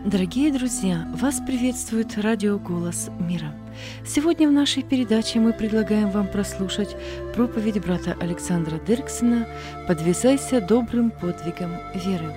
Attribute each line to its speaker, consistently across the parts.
Speaker 1: Дорогие друзья, вас приветствует радио «Голос мира». Сегодня в нашей передаче мы предлагаем вам прослушать проповедь брата Александра Дерксена «Подвязайся добрым подвигом веры».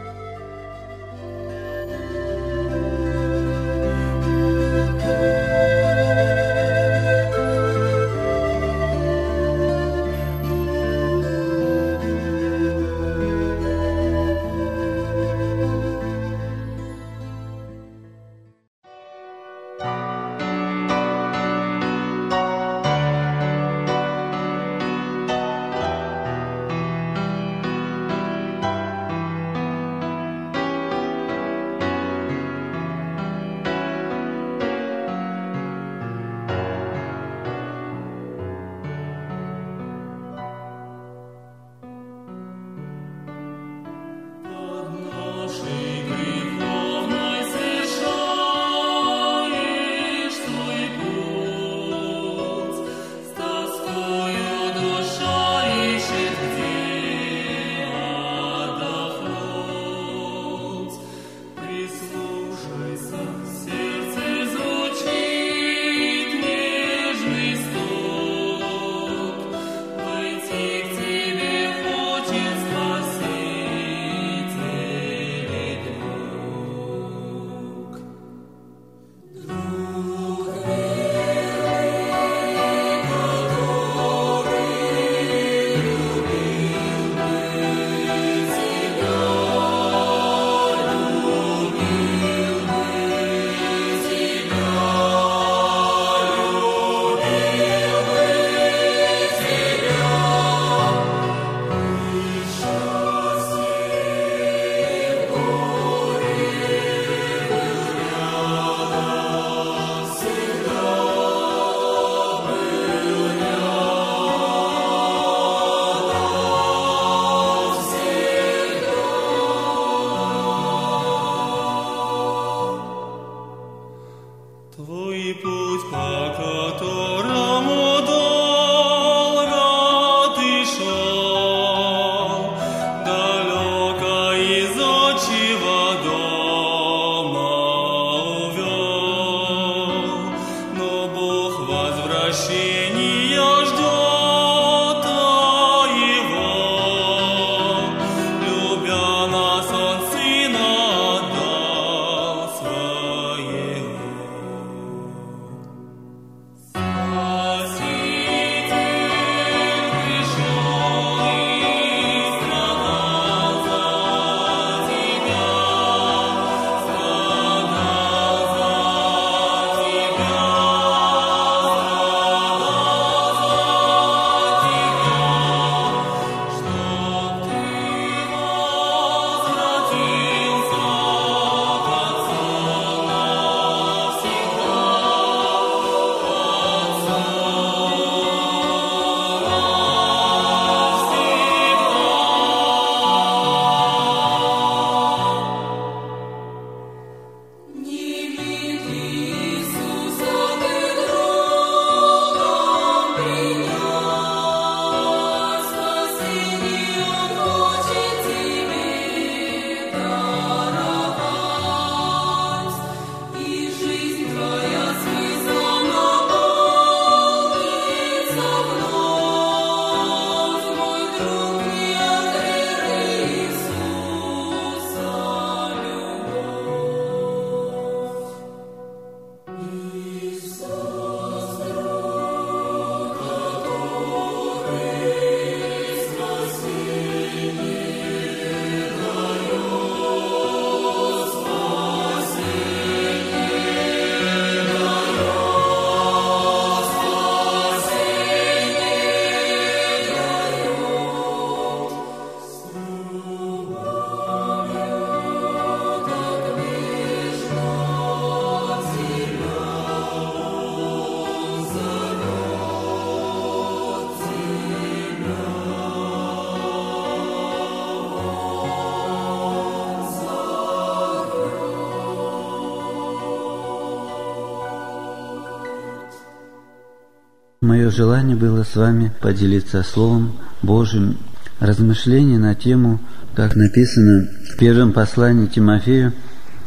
Speaker 2: Мое желание было с вами поделиться Словом Божьим, размышление на тему, как написано в первом послании Тимофею,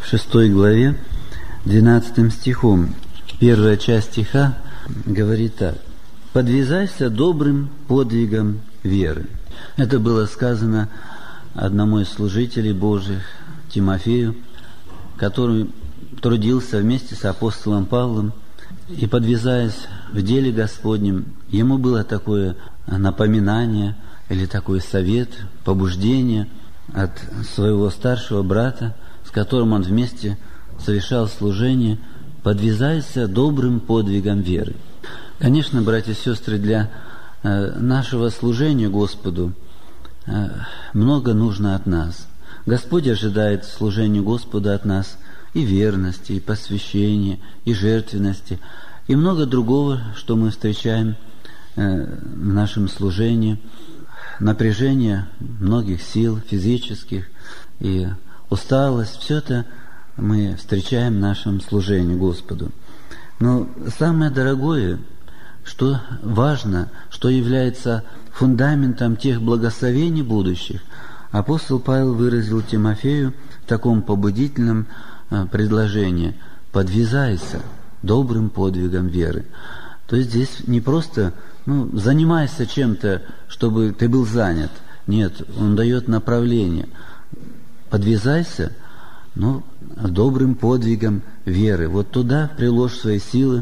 Speaker 2: в 6 главе, 12 стихом. Первая часть стиха говорит так: «Подвязайся добрым подвигом веры». Это было сказано одному из служителей Божьих, Тимофею, который трудился вместе с апостолом Павлом, и, подвязаясь в деле Господнем, ему было такое напоминание или такой совет, побуждение от своего старшего брата, с которым он вместе совершал служение: «Подвязайся добрым подвигом веры». Конечно, братья и сестры, для нашего служения Господу много нужно от нас. Господь ожидает служения Господу от нас и верности, и посвящения, и жертвенности, и много другого, что мы встречаем в нашем служении. Напряжение многих сил физических и усталость — все это мы встречаем в нашем служении Господу. Но самое дорогое, что важно, что является фундаментом тех благословений будущих, апостол Павел выразил Тимофею в таком побудительном предложении: «Подвязайся добрым подвигом веры». То есть здесь не просто занимайся чем-то, чтобы ты был занят. Нет, он дает направление. Подвязайся добрым подвигом веры. Вот туда приложь свои силы,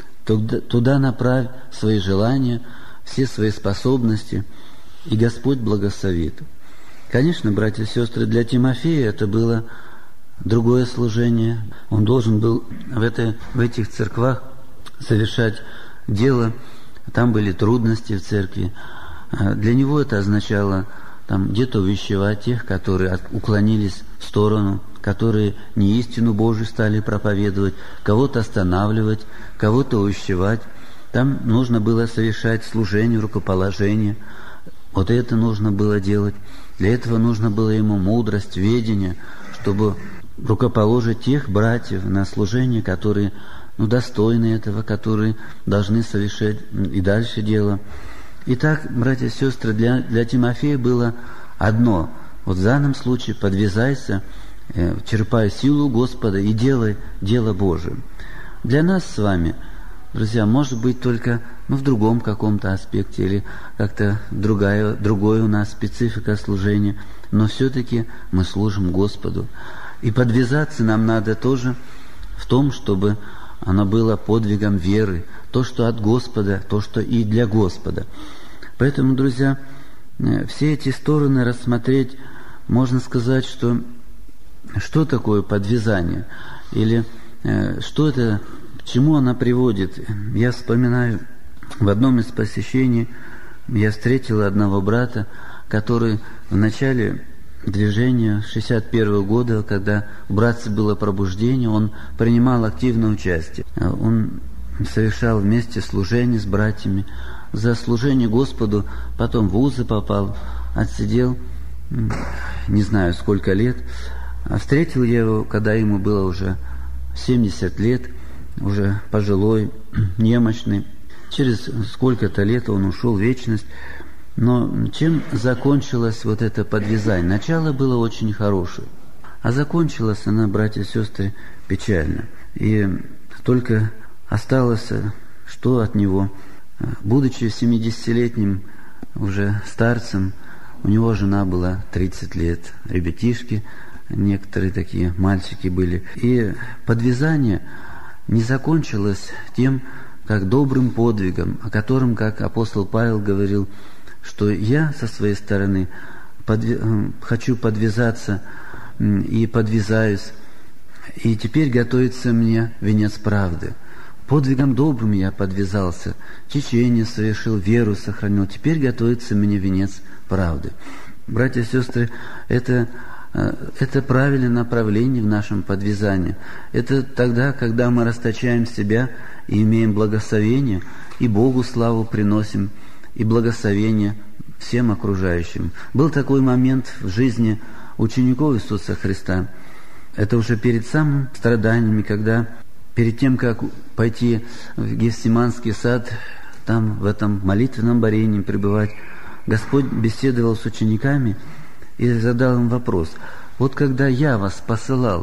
Speaker 2: туда направь свои желания, все свои способности, и Господь благословит. Конечно, братья и сестры, для Тимофея это было другое служение. Он должен был в этих церквах совершать дело. Там были трудности в церкви. Для него это означало где-то увещевать тех, которые уклонились в сторону, которые не истину Божию стали проповедовать, кого-то останавливать, кого-то увещевать. Там нужно было совершать служение, рукоположение. Вот это нужно было делать. Для этого нужно было ему мудрость, ведение, чтобы рукоположить тех братьев на служение, которые достойны этого, которые должны совершать и дальше дело. Итак, братья и сестры, для Тимофея было одно: вот в данном случае подвязайся, черпай силу Господа и делай дело Божие. Для нас с вами, друзья, может быть только в другом каком-то аспекте или как-то другое у нас специфика служения, но все-таки мы служим Господу. И подвязаться нам надо тоже в том, чтобы оно было подвигом веры, то, что от Господа, то, что и для Господа. Поэтому, друзья, все эти стороны рассмотреть, можно сказать, что такое подвязание, или что это, к чему оно приводит. Я вспоминаю, в одном из посещений я встретил одного брата, который в начале движения 61 года, когда у братца было пробуждение, он принимал активное участие. Он совершал вместе служение с братьями. За служение Господу потом в вузы попал, отсидел не знаю сколько лет. А встретил я его, когда ему было уже 70 лет, уже пожилой, немощный. Через сколько-то лет он ушел в вечность. Но чем закончилось вот это подвязание? Начало было очень хорошее, а закончилась она, братья и сестры, печально. И только осталось, что от него. Будучи 70-летним уже старцем, у него жена была 30 лет, ребятишки, некоторые такие мальчики были. И подвязание не закончилось тем, как добрым подвигом, о котором, как апостол Павел говорил, что я со своей стороны хочу подвязаться и подвязаюсь, и теперь готовится мне венец правды. Подвигом добрым я подвязался, течение совершил, веру сохранил, теперь готовится мне венец правды. Братья и сестры, это правильное направление в нашем подвязании. Это тогда, когда мы расточаем себя и имеем благословение, и Богу славу приносим, и благословение всем окружающим. Был такой момент в жизни учеников Иисуса Христа. Это уже перед самым страданиями, когда перед тем, как пойти в Гефсиманский сад, там в этом молитвенном борении пребывать, Господь беседовал с учениками и задал им вопрос: вот когда я вас посылал,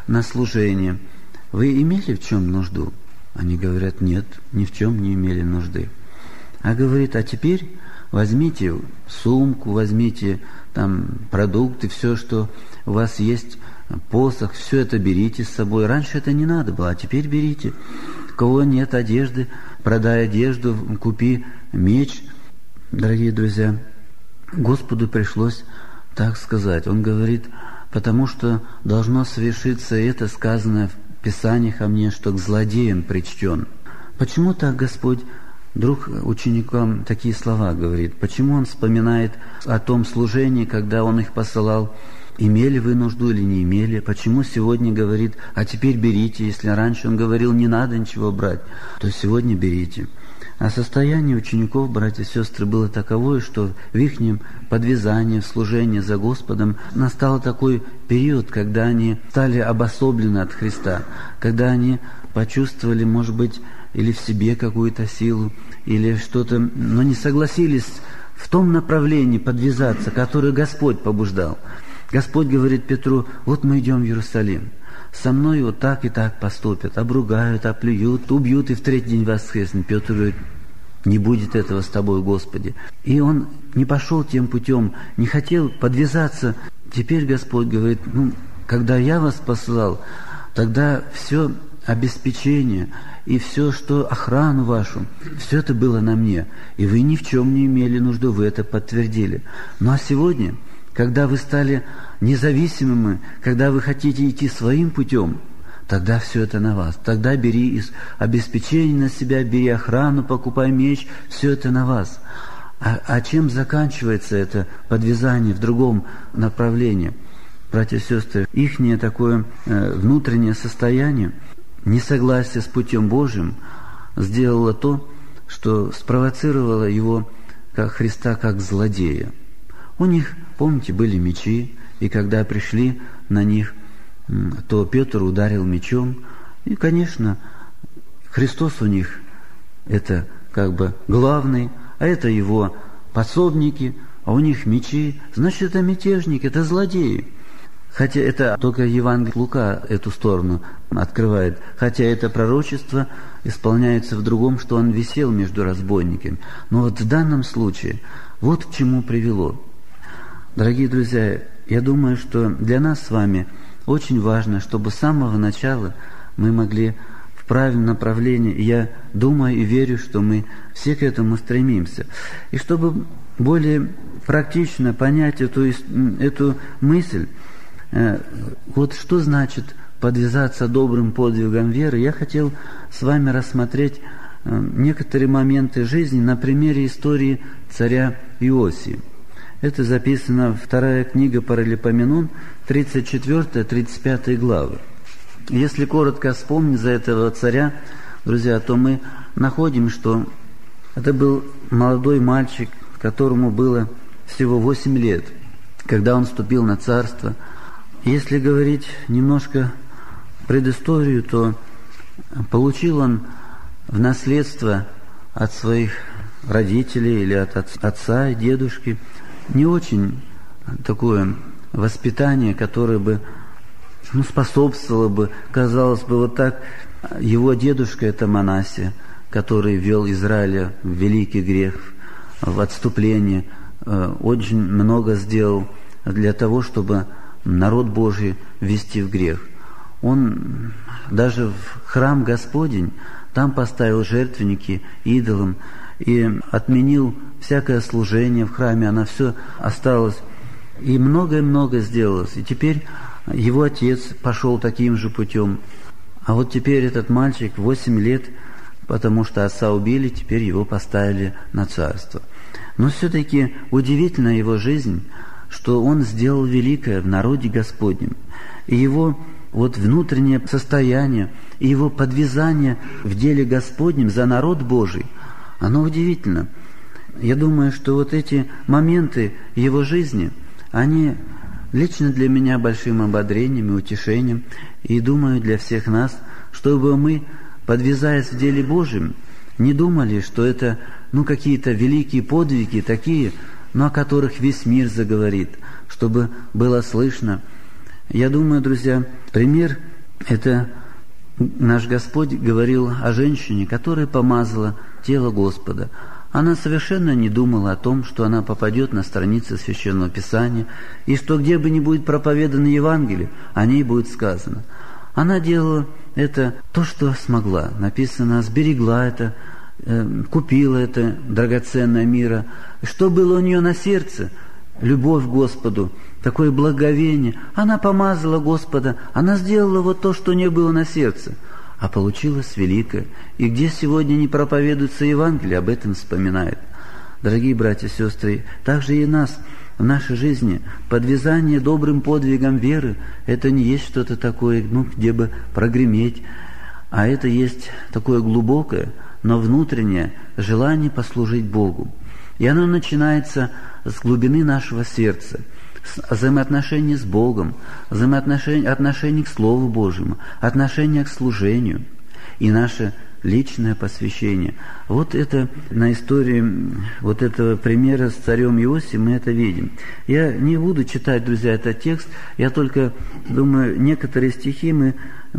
Speaker 2: на служение, вы имели в чем нужду? Они говорят: нет, ни в чем не имели нужды. А говорит: а теперь возьмите сумку, возьмите там продукты, все, что у вас есть, посох, все это берите с собой. Раньше это не надо было, а теперь берите. У кого нет одежды, продай одежду, купи меч. Дорогие друзья, Господу пришлось так сказать. Он говорит: потому что должно совершиться это, сказанное в Писаниях о мне, что к злодеям причтен. Почему так Господь вдруг ученикам такие слова говорит? Почему Он вспоминает о том служении, когда Он их посылал? Имели вы нужду или не имели? Почему сегодня говорит: а теперь берите? Если раньше Он говорил: не надо ничего брать, то сегодня берите. А состояние учеников, братья и сестры, было таковое, что в их подвязании, в служении за Господом настал такой период, когда они стали обособлены от Христа, когда они почувствовали, может быть, или в себе какую-то силу, или что-то, но не согласились в том направлении подвязаться, которое Господь побуждал. Господь говорит Петру: вот мы идем в Иерусалим, со мной вот так и так поступят, обругают, оплюют, убьют, и в третий день воскреснут. Петр говорит: не будет этого с тобой, Господи. И он не пошел тем путем, не хотел подвязаться. Теперь Господь говорит: когда я вас послал, тогда все обеспечение и все, что охрану вашу, все это было на мне, и вы ни в чем не имели нужды, вы это подтвердили. Ну а сегодня, когда вы стали независимыми, когда вы хотите идти своим путем, тогда все это на вас. Тогда бери из обеспечения на себя, бери охрану, покупай меч, все это на вас. А чем заканчивается это подвязание в другом направлении? Братья и сестры, ихнее такое внутреннее состояние, несогласие с путем Божьим, сделало то, что спровоцировало его, как Христа, как злодея. У них, помните, были мечи, и когда пришли на них, то Петр ударил мечом. И, конечно, Христос у них это как бы главный, а это его пособники, а у них мечи. Значит, это мятежники, это злодеи. Хотя это только Евангелие Лука эту сторону открывает. Хотя это пророчество исполняется в другом, что он висел между разбойниками. Но вот в данном случае вот к чему привело. Дорогие друзья, я думаю, что для нас с вами очень важно, чтобы с самого начала мы могли в правильном направлении, и я думаю и верю, что мы все к этому стремимся. И чтобы более практично понять эту мысль, вот что значит подвязаться добрым подвигом веры, я хотел с вами рассмотреть некоторые моменты жизни на примере истории царя Иосии. Это записано вторая книга Паралипоменон, 34-35 главы. Если коротко вспомнить за этого царя, друзья, то мы находим, что это был молодой мальчик, которому было всего 8 лет, когда он вступил на царство. Если говорить немножко предысторию, то получил он в наследство от своих родителей или от отца и дедушки не очень такое воспитание, которое бы способствовало бы, казалось бы, вот так. Его дедушка – это Манассия, который ввел Израиля в великий грех, в отступление, очень много сделал для того, чтобы народ Божий ввести в грех. Он даже в храм Господень, там поставил жертвенники идолам и отменил всякое служение в храме, оно все осталось. И многое-многое сделалось. И теперь его отец пошел таким же путем. А вот теперь этот мальчик 8 лет, потому что отца убили, теперь его поставили на царство. Но все-таки удивительна его жизнь, что он сделал великое в народе Господнем. И его вот внутреннее состояние, и его подвязание в деле Господнем за народ Божий, оно удивительно. Я думаю, что вот эти моменты его жизни, они лично для меня большим ободрением и утешением, и думаю для всех нас, чтобы мы, подвязаясь в деле Божьем, не думали, что это какие-то великие подвиги такие, но о которых весь мир заговорит, чтобы было слышно. Я думаю, друзья, пример Это наш Господь говорил о женщине, которая помазала тело Господа. Она совершенно не думала о том, что она попадет на страницы Священного Писания, и что где бы ни будет проповедано Евангелие, о ней будет сказано. Она делала это то, что смогла. Написано, сберегла это, купила это драгоценное мира. Что было у нее на сердце? Любовь к Господу, такое благоговение. Она помазала Господа, она сделала вот то, что у нее было на сердце. А получилось великое. И где сегодня не проповедуется Евангелие, об этом вспоминает. Дорогие братья и сестры, также и нас в нашей жизни подвязание добрым подвигом веры, это не есть что-то такое, где бы прогреметь, а это есть такое глубокое, но внутреннее желание послужить Богу. И оно начинается с глубины нашего сердца, с взаимоотношений с Богом, отношений к Слову Божьему, отношения к служению и наше личное посвящение. Вот это на истории вот этого примера с царем Иосием мы это видим. Я не буду читать, друзья, этот текст, я только думаю, некоторые стихи мы,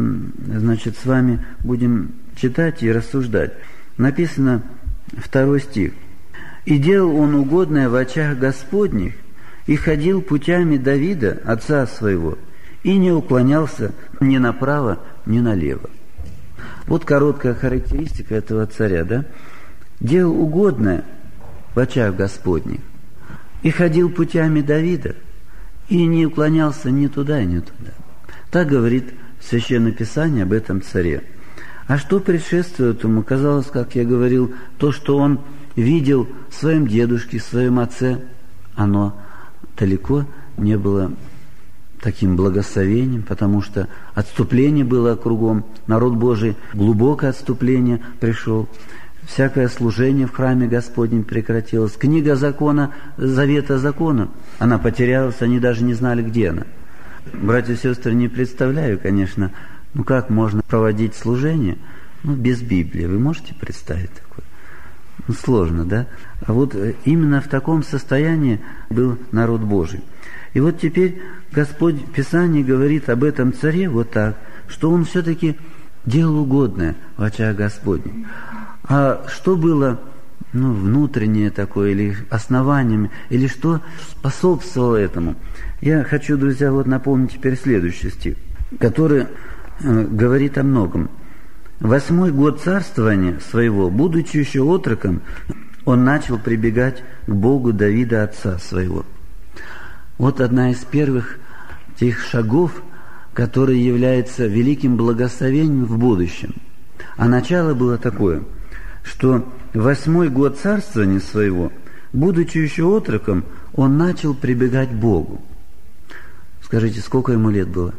Speaker 2: с вами будем читать и рассуждать. Написано 2 стих. «И делал он угодное в очах Господних, и ходил путями Давида, отца своего, и не уклонялся ни направо, ни налево». Вот короткая характеристика этого царя, да? «Делал угодное в очах Господних, и ходил путями Давида, и не уклонялся ни туда, ни туда». Так говорит Священное Писание об этом царе. А что предшествует ему? Казалось, как я говорил, то, что он видел в своем дедушке, в своем отце, оно далеко не было таким благословением, потому что отступление было кругом, народ Божий глубокое отступление пришел, всякое служение в храме Господнем прекратилось, книга закона, завета закона, она потерялась, они даже не знали, где она. Братья и сестры, не представляю, конечно, как можно проводить служение без Библии. Вы можете представить такое? Сложно, да? А вот именно в таком состоянии был народ Божий. И вот теперь Господь в Писании говорит об этом царе вот так, что он все-таки делал угодное в очах Господних. А что было внутреннее такое, или основанием, или что способствовало этому? Я хочу, друзья, напомнить теперь следующий стих, который говорит о многом. 8-й год царствования своего, будучи еще отроком, он начал прибегать к Богу Давида, отца своего. Вот одна из первых тех шагов, который является великим благословением в будущем. А начало было такое, что 8-й год царствования своего, будучи еще отроком, он начал прибегать к Богу. Скажите, сколько ему лет было?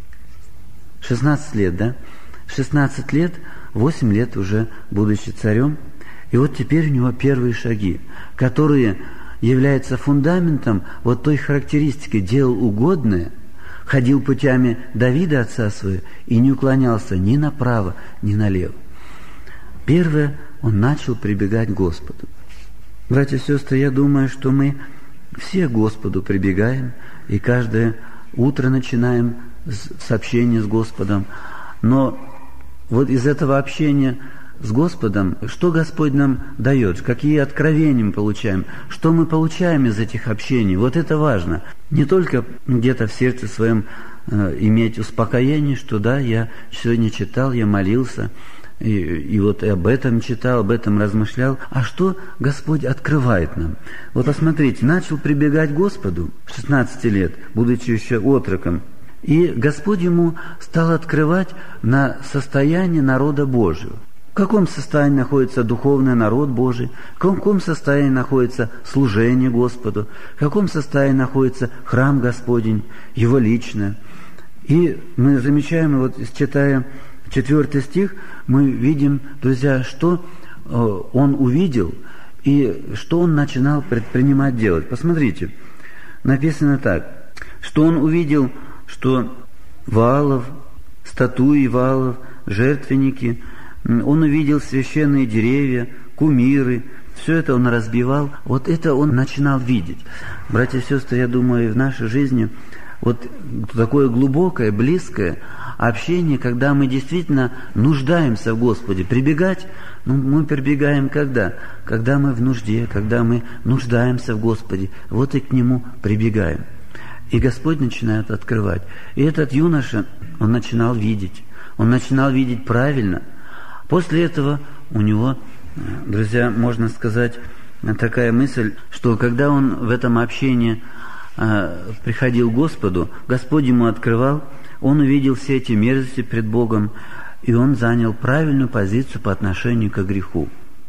Speaker 2: 16 лет, да? 16 лет, 8 лет уже будучи царем. И вот теперь у него первые шаги, которые являются фундаментом вот той характеристики: делал угодное, ходил путями Давида, отца своего, и не уклонялся ни направо, ни налево. Первое, он начал прибегать к Господу. Братья и сестры, я думаю, что мы все к Господу прибегаем, и каждое утро начинаем с общения с Господом. Но вот из этого общения с Господом, что Господь нам дает, какие откровения мы получаем, что мы получаем из этих общений, вот это важно. Не только где-то в сердце своем иметь успокоение, что да, я сегодня читал, я молился, и вот об этом читал, об этом размышлял. А что Господь открывает нам? Вот посмотрите, начал прибегать к Господу 16 лет, будучи еще отроком, и Господь ему стал открывать на состояние народа Божьего. В каком состоянии находится духовный народ Божий, в каком состоянии находится служение Господу, в каком состоянии находится храм Господень, его личное. И мы замечаем, вот читая 4 стих, мы видим, друзья, что он увидел и что он начинал предпринимать делать. Посмотрите, написано так, что он увидел, что Ваалов, статуи Ваалов, жертвенники, он увидел священные деревья, кумиры, все это он разбивал, вот это он начинал видеть. Братья и сестры, я думаю, в нашей жизни Вот такое глубокое, близкое общение, когда мы действительно нуждаемся в Господе. Прибегать, мы прибегаем когда? Когда мы в нужде, когда мы нуждаемся в Господе. Вот и к Нему прибегаем. И Господь начинает открывать. И этот юноша, он начинал видеть. Он начинал видеть правильно. После этого у него, друзья, можно сказать, такая мысль, что когда он в этом общении приходил к Господу, Господь ему открывал, он увидел все эти мерзости пред Богом, и он занял правильную позицию по отношению к греху.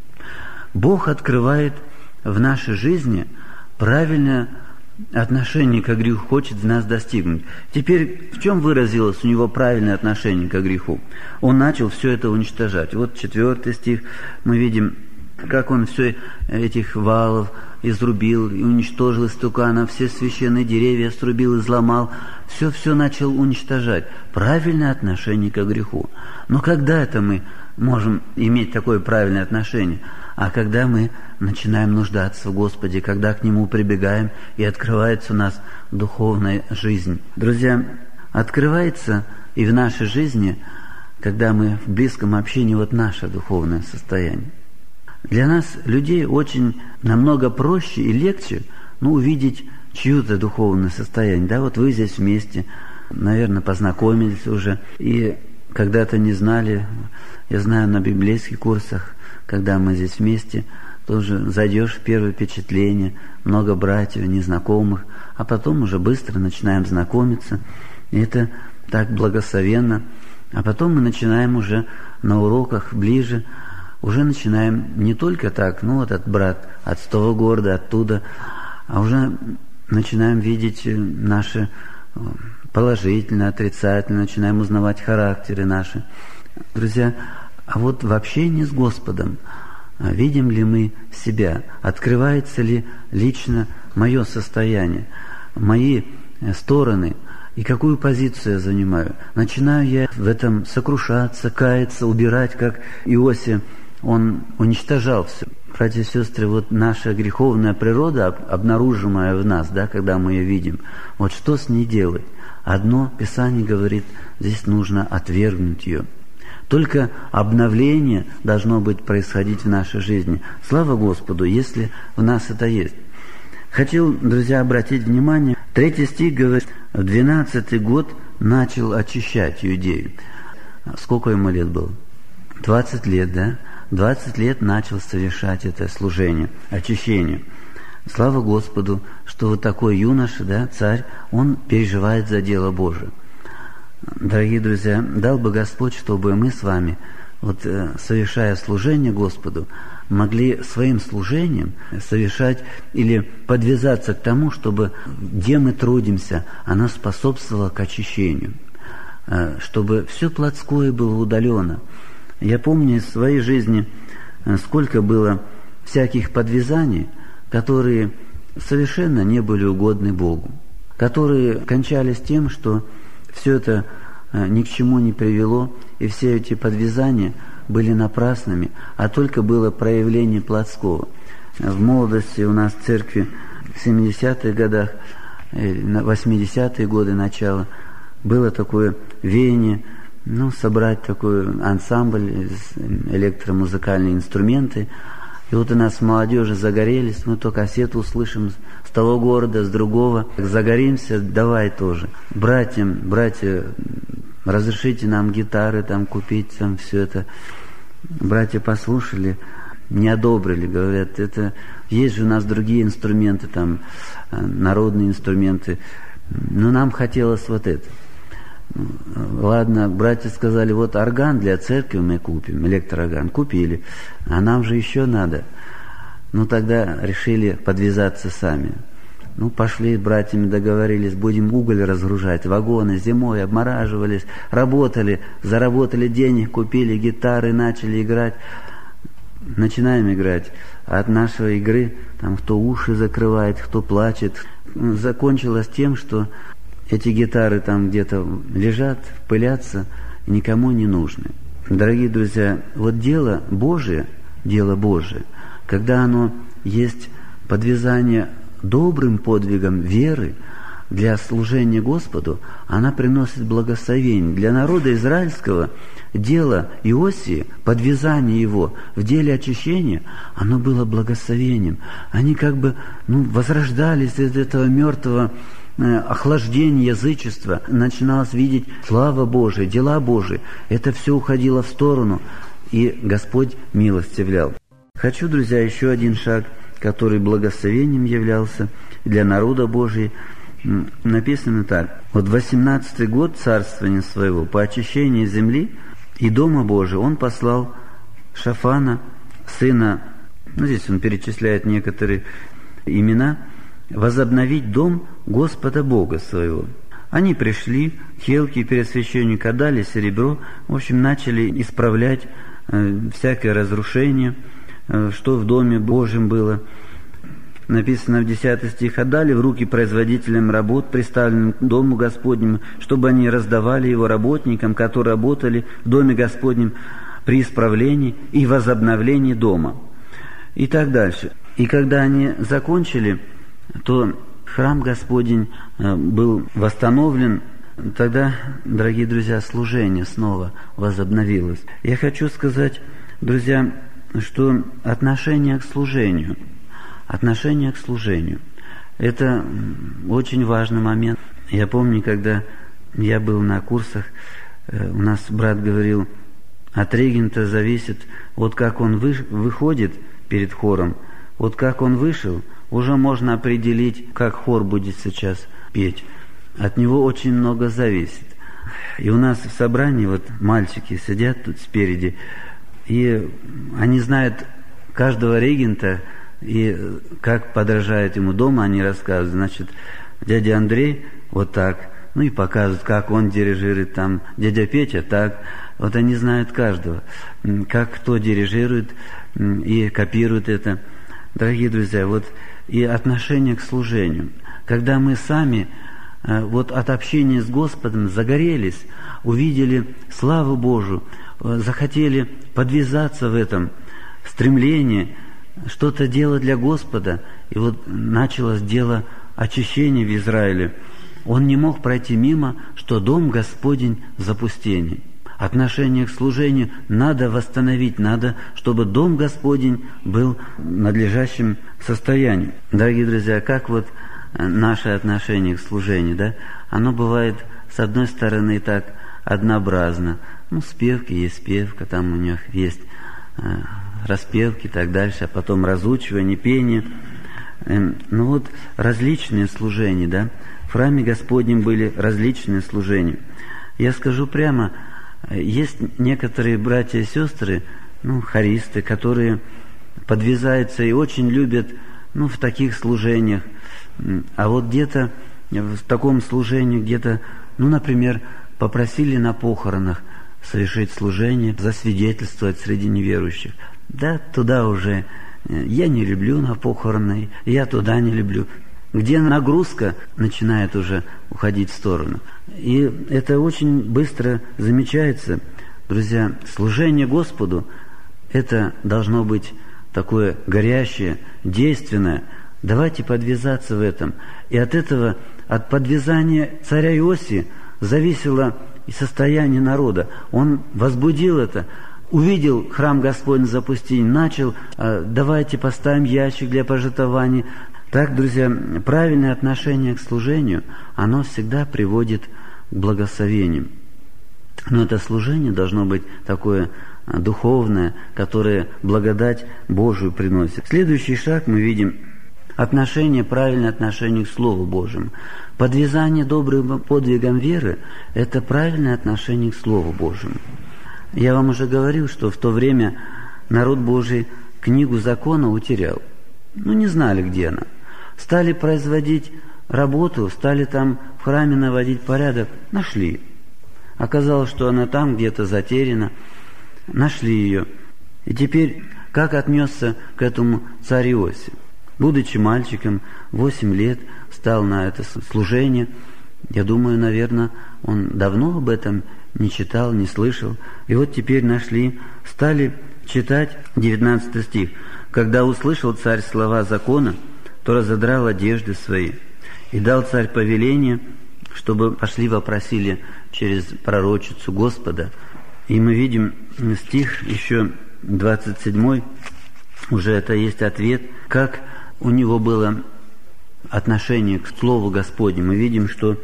Speaker 2: Бог открывает в нашей жизни правильное отношение к греху, хочет в нас достигнуть. Теперь в чем выразилось у него правильное отношение к греху? Он начал все это уничтожать. Вот 4 стих мы видим, как он все этих валов изрубил и уничтожил истукана, все священные деревья срубил, изломал, все начал уничтожать. Правильное отношение к греху. Но когда это мы можем иметь такое правильное отношение? А когда мы начинаем нуждаться в Господе, когда к Нему прибегаем, и открывается у нас духовная жизнь. Друзья, открывается и в нашей жизни, когда мы в близком общении, вот наше духовное состояние. Для нас, людей, очень намного проще и легче увидеть чье-то духовное состояние. Да, вот вы здесь вместе, наверное, познакомились уже, и когда-то не знали, я знаю, на библейских курсах, когда мы здесь вместе, тоже зайдешь в первое впечатление, много братьев, незнакомых, а потом уже быстро начинаем знакомиться, и это так благословенно. А потом мы начинаем уже на уроках ближе, уже начинаем не только так, этот брат от того города, оттуда, а уже начинаем видеть наши положительные, отрицательные, начинаем узнавать характеры наши. Друзья, а вот в общении с Господом видим ли мы себя, открывается ли лично мое состояние, мои стороны, и какую позицию я занимаю. Начинаю я в этом сокрушаться, каяться, убирать, как Иосиф, он уничтожал все. Братья и сестры, вот наша греховная природа, обнаружимая в нас, да, когда мы ее видим, вот что с ней делать? Одно Писание говорит, здесь нужно отвергнуть ее. Только обновление должно быть происходить в нашей жизни. Слава Господу, если в нас это есть. Хотел, друзья, обратить внимание, 3 стих говорит, в 12-й год начал очищать Иудею. Сколько ему лет было? 20 лет, да? 20 лет начал совершать это служение, очищение. Слава Господу, что вот такой юноша, да, царь, он переживает за дело Божие. Дорогие друзья, дал бы Господь, чтобы мы с вами, вот совершая служение Господу, могли своим служением совершать или подвязаться к тому, чтобы где мы трудимся, оно способствовало к очищению, чтобы все плотское было удалено. Я помню из своей жизни, сколько было всяких подвязаний, которые совершенно не были угодны Богу, которые кончались тем, что все это ни к чему не привело, и все эти подвязания были напрасными, а только было проявление плотского. В молодости у нас в церкви в 70-х годах, 80-е годы начала, было такое веяние, собрать такой ансамбль, электромузыкальные инструменты. И вот у нас молодежи загорелись, мы то кассету услышим с того города, с другого. Загоримся, давай тоже. Братья, разрешите нам гитары там купить, там все это. Братья послушали, не одобрили, говорят, это есть же у нас другие инструменты, там народные инструменты, но нам хотелось вот это. Ладно, братья сказали, вот орган для церкви мы купим, электроорган, купили, а нам же еще надо. Тогда решили подвязаться сами. Пошли с братьями, договорились, будем уголь разгружать, вагоны зимой обмораживались, работали, заработали денег, купили гитары, начали играть. Начинаем играть, а от нашей игры там кто уши закрывает, кто плачет. Закончилось тем, что эти гитары там где-то лежат, пылятся, и никому не нужны. Дорогие друзья, вот дело Божие, когда оно есть подвязание добрым подвигом веры, для служения Господу, она приносит благословение. Для народа израильского дело Иосии, подвязание его в деле очищения, оно было благословением. Они как бы возрождались из этого мертвого охлаждения язычества. Начиналось видеть слава Божия, дела Божии. Это все уходило в сторону, и Господь милостивлял. Хочу, друзья, еще один шаг, который благословением являлся для народа Божия. Написано так. Вот 18-й год царствования своего по очищению земли и Дома Божия он послал Шафана, сына, здесь он перечисляет некоторые имена, возобновить дом Господа Бога своего. Они пришли, Хелки, первосвященник, отдали серебро, в общем, начали исправлять всякое разрушение, что в Доме Божьем было. Написано в 10 стих: «Отдали в руки производителям работ, представленным к Дому Господнему, чтобы они раздавали его работникам, которые работали в Доме Господнем при исправлении и возобновлении дома». И так дальше. И когда они закончили, то храм Господень был восстановлен. Тогда, дорогие друзья, служение снова возобновилось. Я хочу сказать, друзья, что отношение к служению – это очень важный момент. Я помню, когда я был на курсах, у нас брат говорил, от регента зависит, вот как он выходит перед хором, вот как он вышел, уже можно определить, как хор будет сейчас петь. От него очень много зависит. И у нас в собрании вот мальчики сидят тут спереди, и они знают каждого регента, и как подражают ему дома, они рассказывают. Значит, дядя Андрей вот так, и показывают, как он дирижирует там, дядя Петя так. Вот они знают каждого, как кто дирижирует и копирует это. Дорогие друзья, вот и отношение к служению. Когда мы сами вот от общения с Господом загорелись, увидели славу Божию, захотели подвязаться в этом стремлении, что-то делать для Господа, и вот началось дело очищения в Израиле. Он не мог пройти мимо, что Дом Господень в запустении. Отношение к служению надо восстановить, надо, чтобы Дом Господень был в надлежащем состоянии. Дорогие друзья, как вот наше отношение к служению, да? Оно бывает, с одной стороны, так однообразно. Спевки есть спевка, там у них есть распевки и так дальше, а потом разучивание, пение. Вот различные служения, да? В храме Господнем были различные служения. Я скажу прямо, есть некоторые братья и сестры, хористы, которые подвязаются и очень любят, в таких служениях. А вот где-то в таком служении, где-то, например, попросили на похоронах совершить служение, засвидетельствовать среди неверующих. Да, туда уже я не люблю на похороны, я туда не люблю. Где нагрузка начинает уже уходить в сторону. И это очень быстро замечается. Друзья, служение Господу – это должно быть такое горящее, действенное. Давайте подвязаться в этом. И от этого, от подвязания царя Иосии зависело и состояние народа. Он возбудил это, увидел храм Господень в запустении, начал, давайте поставим ящик для пожертвований. Так, друзья, правильное отношение к служению, оно всегда приводит к благословению. Но это служение должно быть такое духовное, которое благодать Божию приносит. Следующий шаг мы видим правильное отношение к Слову Божьему. Подвязание добрым подвигам веры – это правильное отношение к Слову Божьему. Я вам уже говорил, что в то время народ Божий книгу закона утерял. Не знали, где она. Стали производить работу, стали там в храме наводить порядок, нашли. Оказалось, что она там где-то затеряна, нашли ее. И теперь, как отнесся к этому царь Иосия? Будучи мальчиком, 8 лет, стал на это служение. Я думаю, наверное, он давно об этом не читал, не слышал. И вот теперь нашли, стали читать 19 стих. «Когда услышал царь слова закона, то разодрал одежды свои И дал царь повеление, чтобы пошли вопросили через пророчицу Господа. И мы видим стих еще 27, уже это есть ответ, как у него было отношение к Слову Господнему. Мы видим, что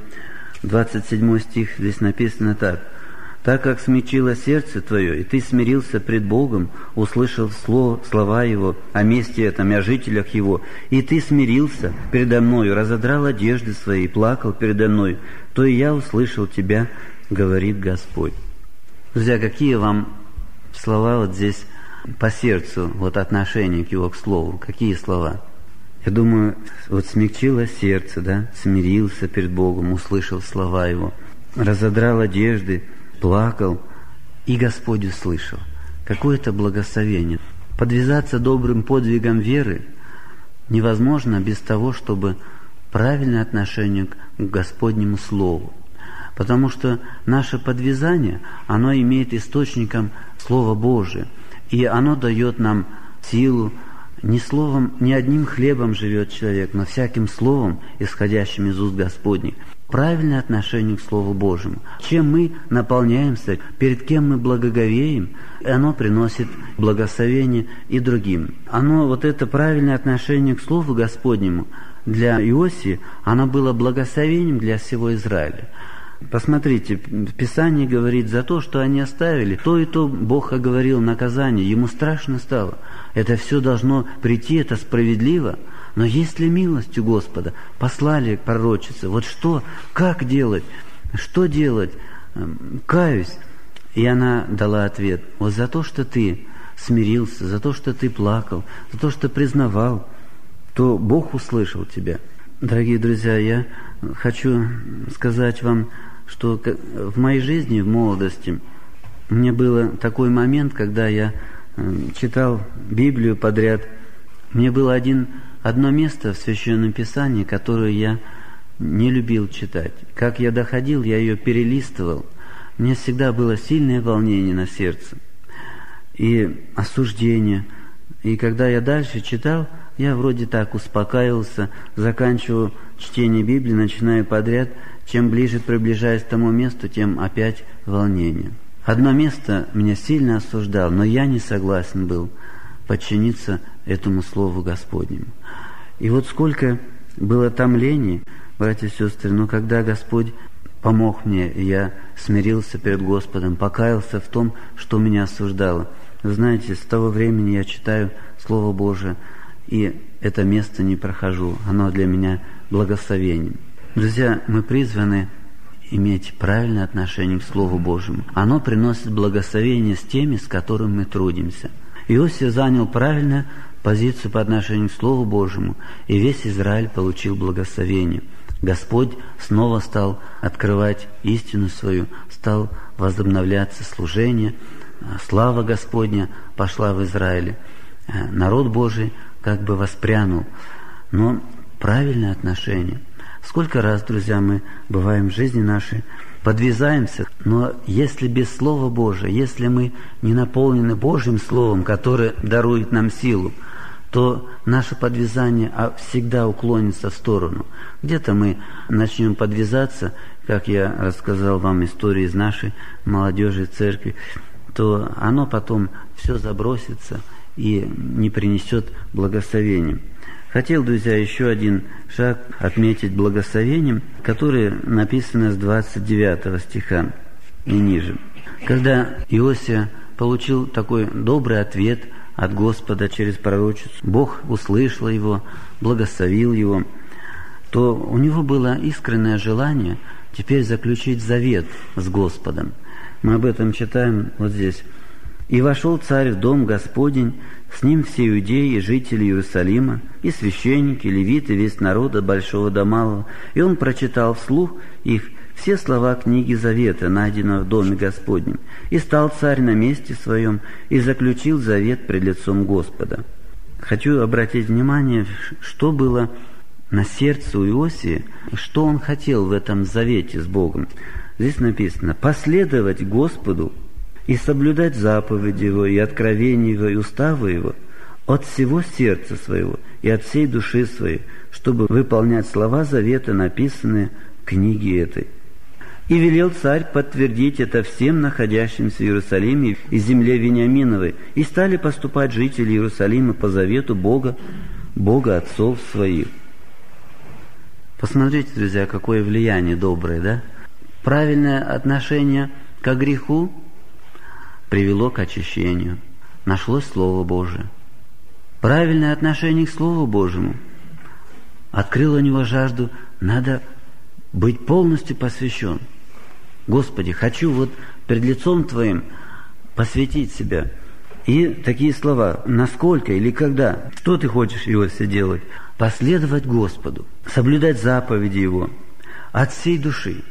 Speaker 2: 27 стих здесь написано так: «Так как смягчило сердце твое, и ты смирился пред Богом, услышав слова Его о месте этом и о жителях Его, и ты смирился передо мною, разодрал одежды свои и плакал передо мною, то и я услышал тебя, говорит Господь». Друзья, какие вам слова вот здесь по сердцу, вот отношение к его, к Слову, какие слова? Я думаю, вот смягчило сердце, да, смирился перед Богом, услышал слова Его, разодрал одежды, плакал, и Господь услышал. Какое это благословение! Подвязаться добрым подвигом веры невозможно без того, чтобы правильное отношение к Господнему Слову. Потому что наше подвязание, оно имеет источником Слово Божие, и оно дает нам силу. Не словом, не одним хлебом живет человек, но всяким словом, исходящим из уст Господних. Правильное отношение к Слову Божьему. Чем мы наполняемся, перед кем мы благоговеем, оно приносит благословение и другим. Оно, вот это правильное отношение к Слову Господнему для Иосии, оно было благословением для всего Израиля. Посмотрите, Писание говорит, за то, что они оставили, то и то Бог оговорил наказание, ему страшно стало. Это все должно прийти, это справедливо. Но есть ли милость у Господа? Послали пророчицы. Вот что, как делать, что делать? Каюсь. И она дала ответ. Вот за то, что ты смирился, за то, что ты плакал, за то, что признавал, то Бог услышал тебя. Дорогие друзья, я хочу сказать вам, что в моей жизни, в молодости, мне был такой момент, когда я читал Библию подряд. Мне было одно место в Священном Писании, которое я не любил читать. Как я доходил, я ее перелистывал. Мне всегда было сильное волнение на сердце и осуждение. И когда я дальше читал, я вроде так успокаивался, заканчивал чтение Библии, начинаю подряд. Чем ближе приближаясь к тому месту, тем опять волнение. Одно место меня сильно осуждало, но я не согласен был подчиниться этому Слову Господнему. И вот сколько было томлений, братья и сестры, но когда Господь помог мне, и я смирился перед Господом, покаялся в том, что меня осуждало. Вы знаете, с того времени я читаю Слово Божие, и это место не прохожу. Оно для меня благословением. Друзья, мы призваны иметь правильное отношение к Слову Божьему. Оно приносит благословение с теми, с которыми мы трудимся. Иосия занял правильную позицию по отношению к Слову Божьему, и весь Израиль получил благословение. Господь снова стал открывать истину свою, стал возобновляться служение, слава Господня пошла в Израиле. Народ Божий как бы воспрянул. Но правильное отношение. Сколько раз, друзья, мы бываем в жизни нашей, подвязаемся, но если без Слова Божия, если мы не наполнены Божьим Словом, которое дарует нам силу, то наше подвязание всегда уклонится в сторону. Где-то мы начнем подвязаться, как я рассказал вам историю из нашей молодежи церкви, то оно потом все забросится и не принесет благословения. Хотел, друзья, еще один шаг отметить благословением, которое написано с 29 стиха и ниже. Когда Иосия получил такой добрый ответ от Господа через пророчицу, Бог услышал его, благословил его, то у него было искреннее желание теперь заключить завет с Господом. Мы об этом читаем вот здесь. «И вошел царь в дом Господень, с ним все иудеи и жители Иерусалима, и священники, левиты, весь народ от большого до малого. И он прочитал вслух их все слова книги Завета, найденного в доме Господнем. И стал царь на месте своем, и заключил завет пред лицом Господа». Хочу обратить внимание, что было на сердце у Иосии, что он хотел в этом завете с Богом. Здесь написано: «Последовать Господу и соблюдать заповеди Его, и откровения Его, и уставы Его, от всего сердца своего и от всей души своей, чтобы выполнять слова завета, написанные в книге этой. И велел царь подтвердить это всем находящимся в Иерусалиме и земле Вениаминовой, и стали поступать жители Иерусалима по завету Бога отцов своих. Посмотрите, друзья, какое влияние доброе, да? Правильное отношение к греху привело к очищению. Нашлось Слово Божие. Правильное отношение к Слову Божьему открыло у него жажду. Надо быть полностью посвящен. Господи, хочу вот перед лицом Твоим посвятить себя. И такие слова: насколько или когда, что ты хочешь, Иосия, делать? Последовать Господу, соблюдать заповеди Его от всей души.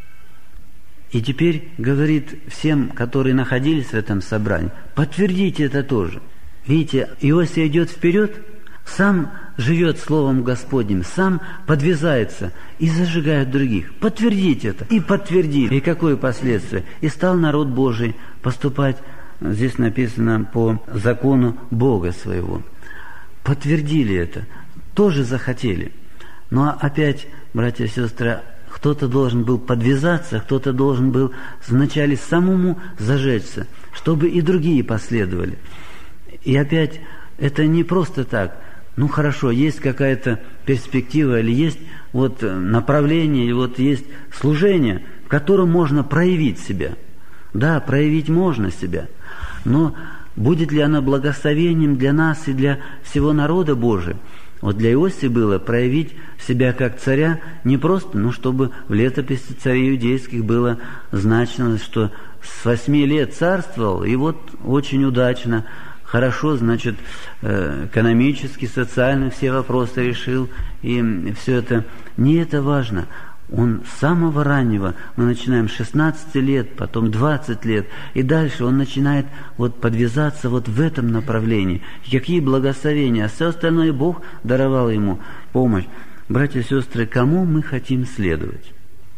Speaker 2: И теперь говорит всем, которые находились в этом собрании, подтвердите это тоже. Видите, Иосия идет вперед, сам живет Словом Господним, сам подвязается и зажигает других. Подтвердите это. И подтвердили. И какое последствие? И стал народ Божий поступать, здесь написано, по закону Бога своего. Подтвердили это. Тоже захотели. Но опять, братья и сестры, кто-то должен был подвязаться, кто-то должен был вначале самому зажечься, чтобы и другие последовали. И опять, это не просто так. Ну хорошо, есть какая-то перспектива, или есть вот направление, или вот есть служение, в котором можно проявить себя. Да, проявить можно себя, но будет ли оно благословением для нас и для всего народа Божия? Вот для Иосии было проявить себя как царя не просто, но чтобы в летописи царей иудейских было значено, что с 8 лет царствовал, и вот очень удачно, хорошо, значит, экономически, социально все вопросы решил, и все это. Не это важно. Он с самого раннего, мы начинаем с 16 лет, потом 20 лет, и дальше он начинает вот подвязаться вот в этом направлении. Какие благословения, а все остальное Бог даровал ему помощь. Братья и сестры, кому мы хотим следовать?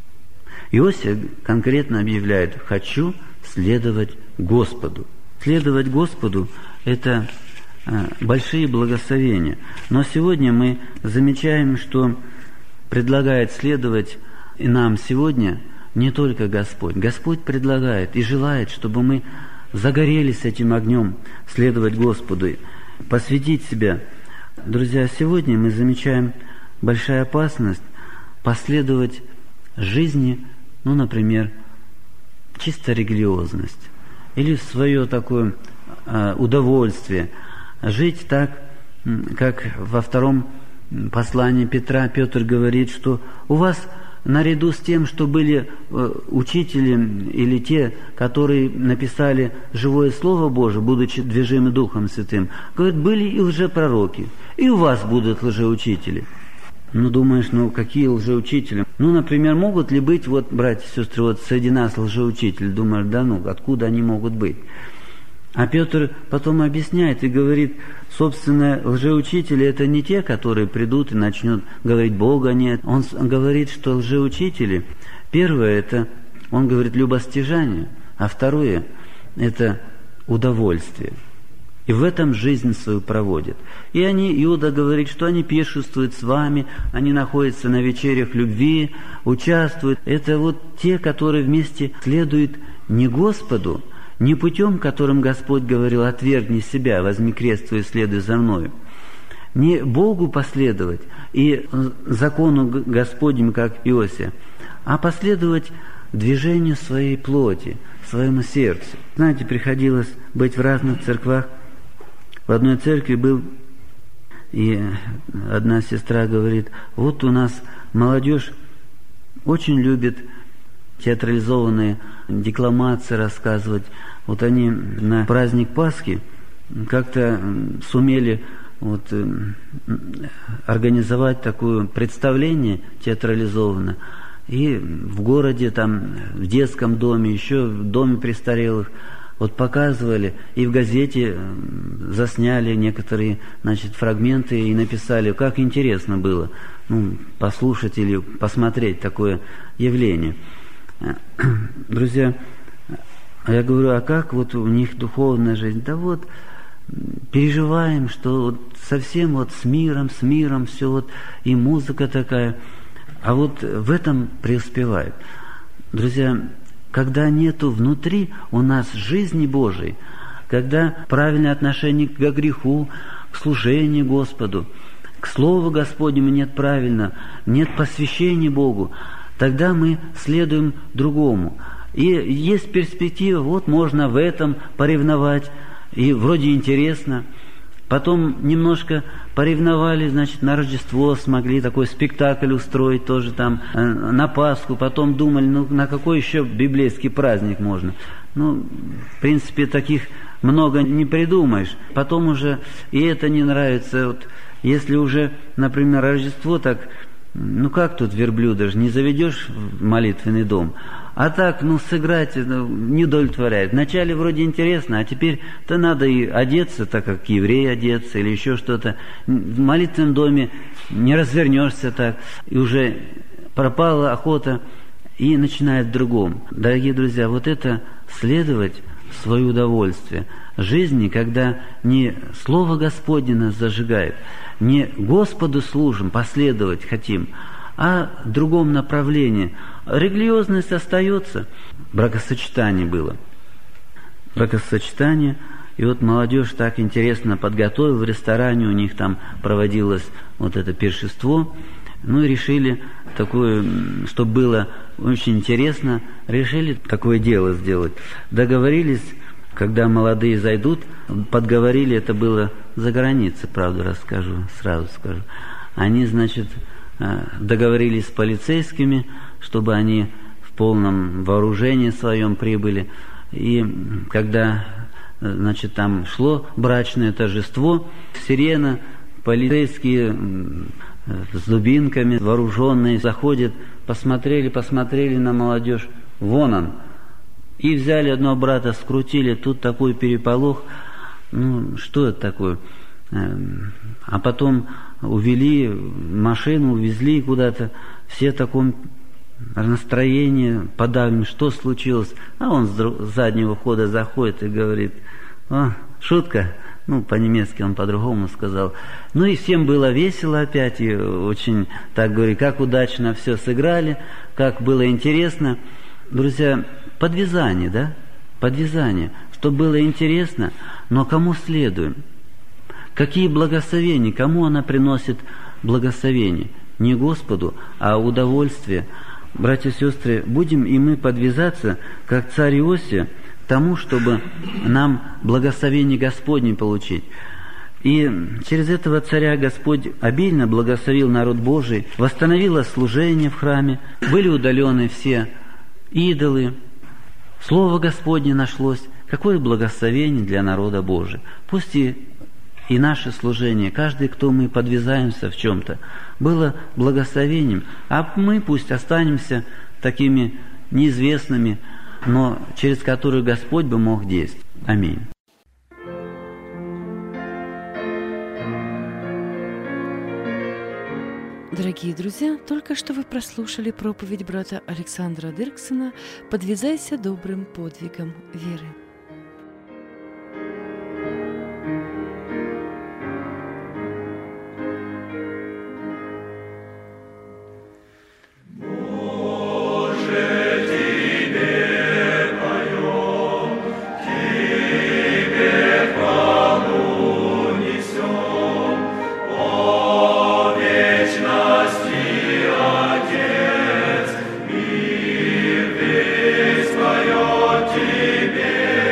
Speaker 2: Иосия конкретно объявляет: «Хочу следовать Господу». Следовать Господу – это большие благословения. Но сегодня мы замечаем, что предлагает следовать и нам сегодня не только Господь. Господь предлагает и желает, чтобы мы загорелись этим огнем, следовать Господу, посвятить себя. Друзья, сегодня мы замечаем большая опасность последовать жизни, ну, например, чисто религиозность или свое такое удовольствие, жить так, как во втором послании Петра Петр говорит, что у вас наряду с тем, что были учители или те, которые написали живое Слово Божие, будучи движимы Духом Святым, говорит, были и лжепророки, и у вас будут лжеучители. Ну, думаешь, ну, какие лжеучители? Ну, например, могут ли быть, вот, братья и сестры, вот среди нас лжеучители? Думаешь, да ну, откуда они могут быть? А Петр потом объясняет и говорит, собственно, лжеучители – это не те, которые придут и начнут говорить «Бога нет». Он говорит, что лжеучители, первое – это, он говорит, любостяжание, а второе – это удовольствие. И в этом жизнь свою проводят. И Иуда говорит, что они пиршествуют с вами, они находятся на вечерях любви, участвуют. Это вот те, которые вместе следуют не Господу, не путем, которым Господь говорил, отвергни себя, возьми крест твой и следуй за мною. Не Богу последовать и закону Господнему, как Иосия, а последовать движению своей плоти, своему сердцу. Знаете, приходилось быть в разных церквах. В одной церкви был, и одна сестра говорит, вот у нас молодежь очень любит театрализованные декламации рассказывать. Вот они на праздник Пасхи как-то сумели вот организовать такое представление театрализованное. И в городе, там, в детском доме, еще в доме престарелых, вот показывали, и в газете засняли некоторые, значит, фрагменты и написали, как интересно было, ну, послушать или посмотреть такое явление. Друзья, я говорю, а как вот у них духовная жизнь? Да вот, переживаем, что вот совсем вот с миром все вот, и музыка такая, а вот в этом преуспевают. Друзья, когда нету внутри у нас жизни Божией, когда правильное отношение к греху, к служению Господу, к Слову Господнему нет правильно, нет посвящения Богу, тогда мы следуем другому. И есть перспектива, вот можно в этом поревновать, и вроде интересно. Потом немножко поревновали, значит, на Рождество смогли такой спектакль устроить тоже там, на Пасху. Потом думали, ну на какой еще библейский праздник можно. Ну, в принципе, таких много не придумаешь. Потом уже и это не нравится. Вот, если уже, например, Рождество, так, ну как тут верблюда же не заведешь в молитвенный дом? А так, ну, сыграть не удовлетворяет. Вначале вроде интересно, а теперь-то надо и одеться, так как еврей одеться или еще что-то. В молитвенном доме не развернешься так, и уже пропала охота, и начинает в другом. Дорогие друзья, вот это следовать в свое удовольствие жизни, когда не Слово Господне нас зажигает, не Господу служим, последовать хотим, а в другом направлении. Религиозность остается. Бракосочетание было. Бракосочетание. И вот молодежь так интересно подготовила. В ресторане у них там проводилось вот это пиршество. Ну и решили такое, чтобы было очень интересно, решили такое дело сделать. Договорились, когда молодые зайдут, подговорили, это было за границей, правду расскажу, сразу скажу. Они, значит, договорились с полицейскими, чтобы они в полном вооружении своем прибыли. И когда, значит, там шло брачное торжество, сирена, полицейские с дубинками вооруженные заходят, посмотрели на молодежь, вон он. И взяли одного брата, скрутили, тут такой переполох. Ну, что это такое? А потом увели машину, увезли куда-то, все в таком настроении подавленном, что случилось. А он с заднего хода заходит и говорит: «О, шутка». Ну, по-немецки он по-другому сказал. Ну и всем было весело опять, и очень, так говорю, как удачно все сыграли, как было интересно. Друзья, подвязание, да? Подвязание, чтобы было интересно, но кому следуем? Какие благословения, кому она приносит благословение? Не Господу, а удовольствие. Братья и сестры, будем и мы подвязаться, как царь Иосия, тому, чтобы нам благословение Господне получить. И через этого царя Господь обильно благословил народ Божий, восстановило служение в храме, были удалены все идолы, Слово Господне нашлось. Какое благословение для народа Божия. Пусть и наше служение, каждый, кто мы подвязаемся в чем-то, было благословением, а мы пусть останемся такими неизвестными, но через которую Господь бы мог действовать. Аминь.
Speaker 1: Дорогие друзья, только что вы прослушали проповедь брата Александра Дирксена «Подвязайся добрым подвигом веры».
Speaker 3: Тебе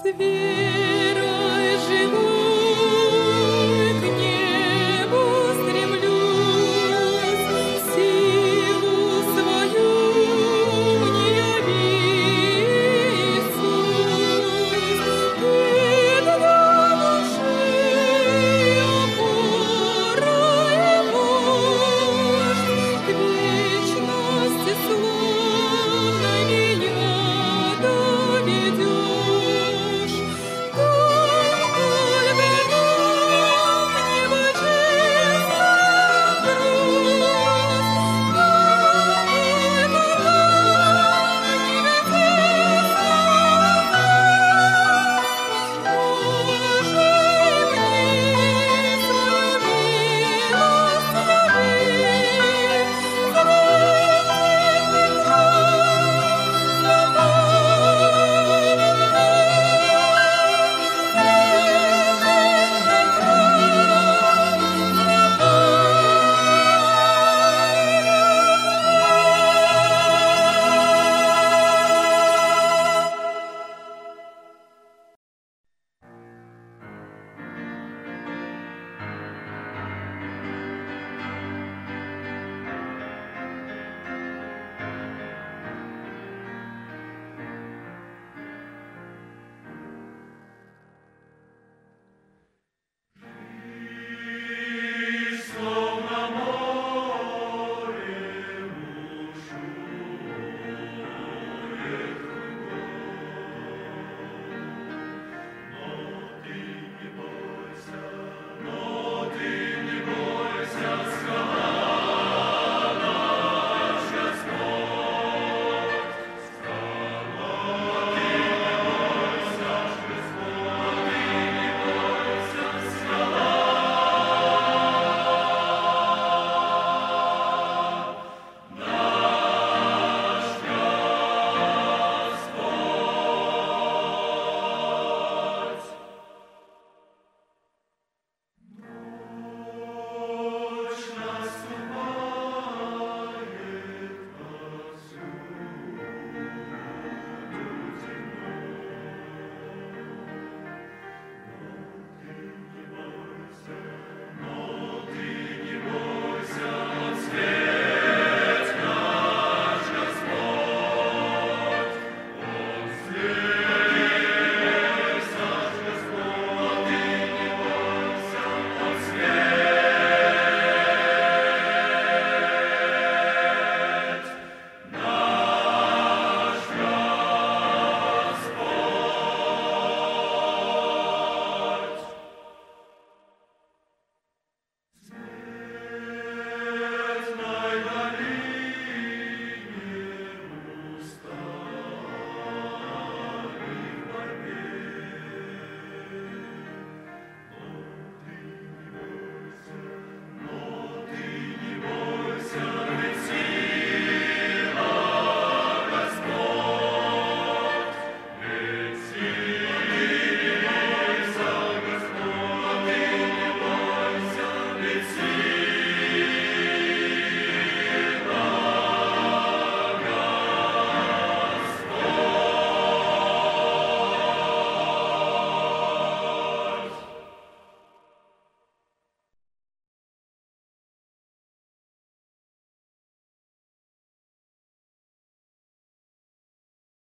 Speaker 3: свет.